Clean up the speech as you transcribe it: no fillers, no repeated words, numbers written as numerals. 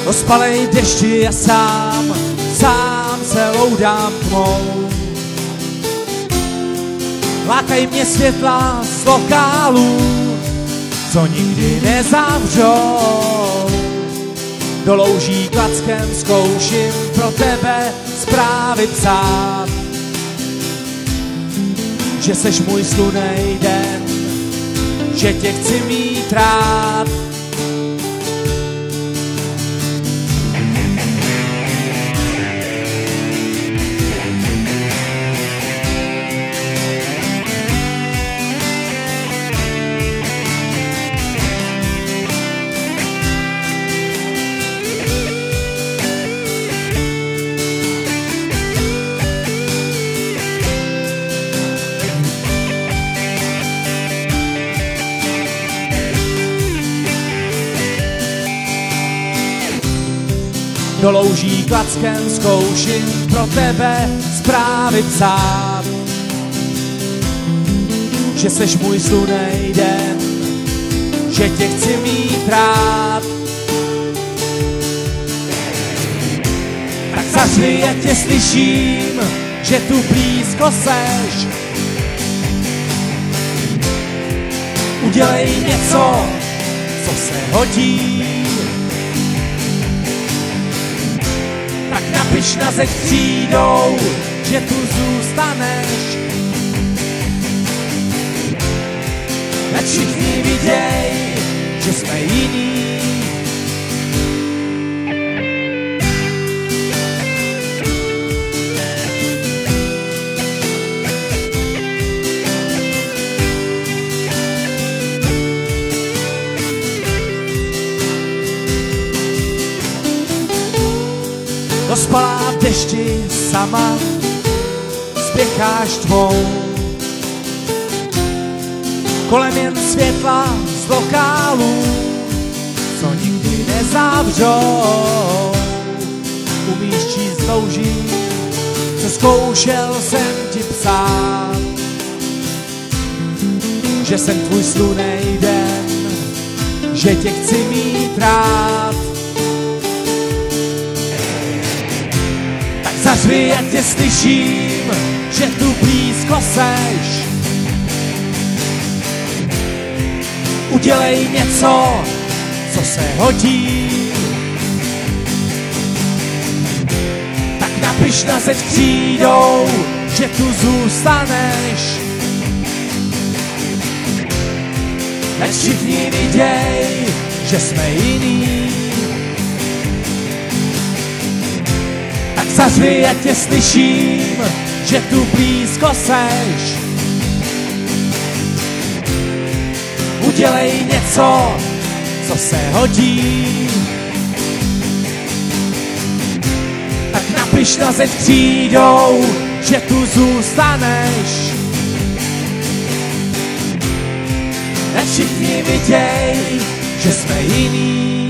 Rozpalej dešti a sám se loudám tmou. Lákají mě světla z lokálů, co nikdy nezavřou. Do louží klackem zkouším pro tebe zprávy psát, že seš můj slunej den, že tě chci mít rád. Do louží klackem zkouším pro tebe zprávy psát, že seš můj slunej den, že tě chci mít rád. Tak zařvi, ať tě slyším, že tu blízko seš. Udělej něco, co se hodí. Tak napiš na zeď křídou, že tu zůstaneš. Ať všichni viděj, že jsme jiní. Rozpalá v dešti sama, spěcháš tvou. Kolem jen světla z lokálů, co nikdy nezavřou. Umíš číst louží, co zkoušel jsem ti psát, že jsem tvůj slunej den, že tě chci mít rád. Zařvi, ať tě slyším, že tu blízko seš. Udělej něco, co se hodí. Tak napiš na zeď křídou, že tu zůstaneš. Ať všichni viděj, že jsme jiní. Zařvi, ať tě slyším, že tu blízko seš. Udělej něco, co se hodí. Tak napiš na zeď křídou, že tu zůstaneš. Ať všichni viděj, že jsme jiní.